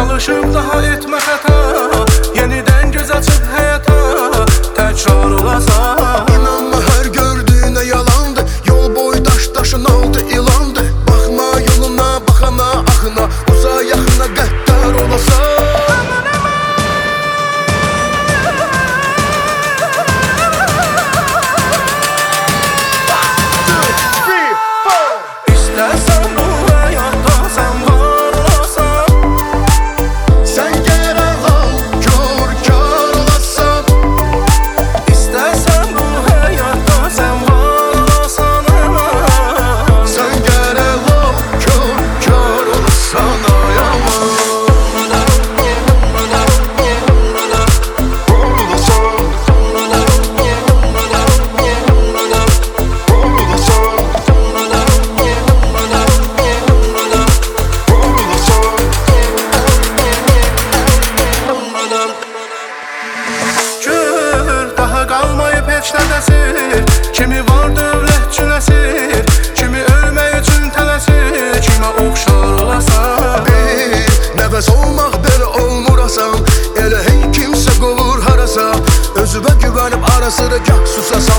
Çalışıp daha etme hata, yeniden göz açıp hayata tekrar olasan. İnanma her gördüğüne yalandı, yol boyu taşın altı ilandı. Bakma yoluna, bakana, akına, uzağa yakına qəddar olasan. İstersen bu hayatta sen var olasan, Sen gerek al, gör kar olasan. İstersen bu hayatta sen var olasan, Sen gerek al, gör kar olasan. Ay aman. gör daha qalmayıb heç nədəsir. Kimi var dövlət cünəsir, kimi ölmək üçün tələsir, kimə oxşar olasan. Nəfəs olmaq belə olmurasan, elə hey kimsə qovur harasa. Özüvə güvənib ara sıra gah susasan.